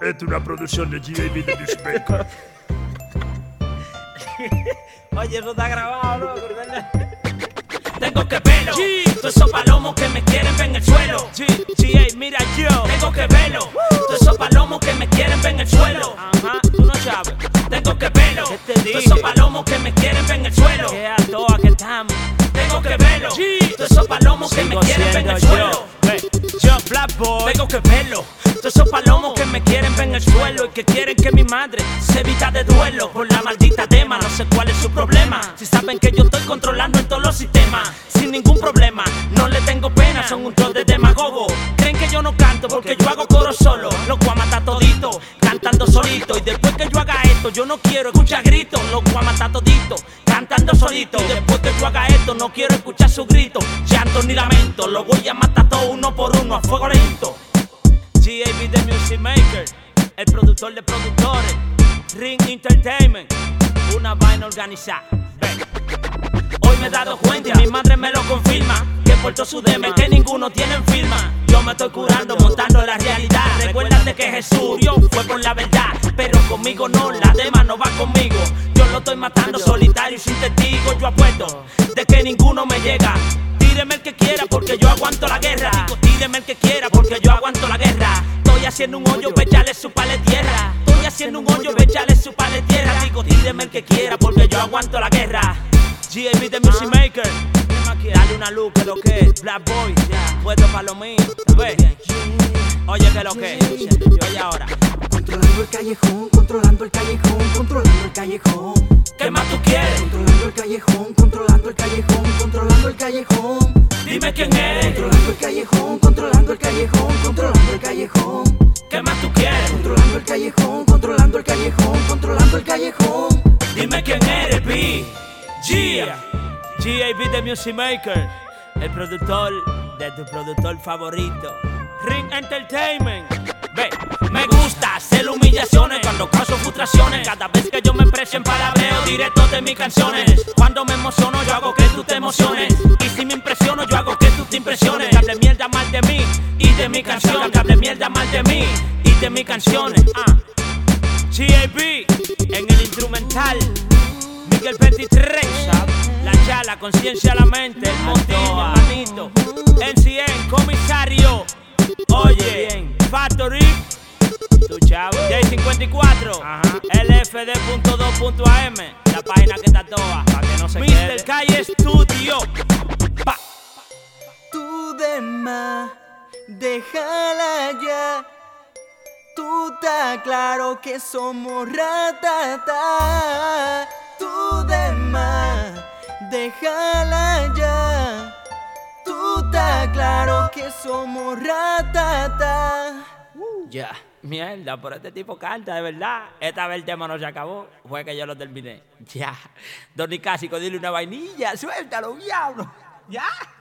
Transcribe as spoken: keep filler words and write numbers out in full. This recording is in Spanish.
Esta es una producción de G A B de Music Maker. Oye, eso está grabado, ¿no? Tengo que verlo. Todos esos palomos que me quieren ver en el suelo. G A, mira yo. Tengo que verlo. Todos esos palomos que me quieren ver en el suelo. Ajá, tú no sabes. Tengo que verlo. Todos esos palomos que me quieren ver en el suelo. Que a toa que estamos. Tengo que verlo. Todos esos palomos que me quieren ver en el suelo. Yo, Black Boy. Tengo que verlo. Todos esos palomos que me quieren ver en el suelo y que quieren que mi madre se evita de duelo por la maldita tema. No sé cuál es su problema. Si saben que yo estoy controlando en todos los sistemas sin ningún problema, no le tengo pena. Son un troll de demagogo. Creen que yo no canto porque yo hago coro solo. Los voy a matar todito cantando solito. Y después que yo haga esto, yo no quiero escuchar gritos. Los voy a matar todito cantando solito. Y después que yo haga esto, no quiero escuchar su grito, llanto ni lamento. Los voy a matar todos uno por uno a fuego lento. G A B The Music Maker, el productor de productores, Ring Entertainment, una vaina organizada. Ven. Hoy me he dado cuenta y mi madre me lo confirma, que por todo su deme que ninguno tiene en firma. Yo me estoy curando montando la realidad. Recuérdate que Jesús Dios fue por la verdad, pero conmigo no, la dema no va conmigo. Yo lo estoy matando solitario y sin testigo. Yo apuesto de que ninguno me llega. Tíreme el que quiera porque yo aguanto la guerra. Digo, tíreme el que quiera porque yo aguanto la guerra. Estoy haciendo un hoyo, ve echarle su pala de tierra. Estoy haciendo un hoyo, ve echarle su pala de tierra. Digo, tíreme el que quiera porque yo aguanto la guerra. G A B The Music Maker, dale una luz que lo que es. Black Boy, puesto para lo mío. Ve, oye que lo que es. Oye ahora. Controlando el callejón, controlando el callejón, controlando el callejón. ¿Qué más tú quieres? Controlando el callejón, controlando el callejón, controlando el callejón. Dime quién eres. Controlando el callejón, controlando el callejón, controlando el callejón. ¿Qué más tú quieres? Controlando el callejón, controlando el callejón, controlando el callejón. Dime quién eres, B. G. G A B The Music Maker, el productor de tu productor favorito, Ring Entertainment. Ve, me gusta hacer humillaciones cuando causo frustraciones. Cada vez que yo me expreso en palabreo directo de mis canciones. Cuando me emociono yo hago que tú te emociones. Y si me impresiono yo hago que tú te impresiones. Que hable mierda mal de mí y de mi canción. Que hable mierda mal de mí y de mis canciones. ah. G A B en el instrumental, Miguel veintitrés, la chala, conciencia a la mente, el montín, hermanito, N C N, comisario, oye, Factory, tu chavo, J cincuenta y cuatro, L F D punto dos punto A M, la página que está toda, para que no se quede. mister Calle Studio, pa. Tu dema, déjala ya. Tú está claro que somos ratata. Tu dema, déjala ya. Tú está claro que somos ratata. Ya, mierda, por este tipo canta, de verdad. Esta vez el tema no se acabó, fue que yo lo terminé. Ya, Don Nicásico, dile una vainilla, suéltalo, diablo. Ya.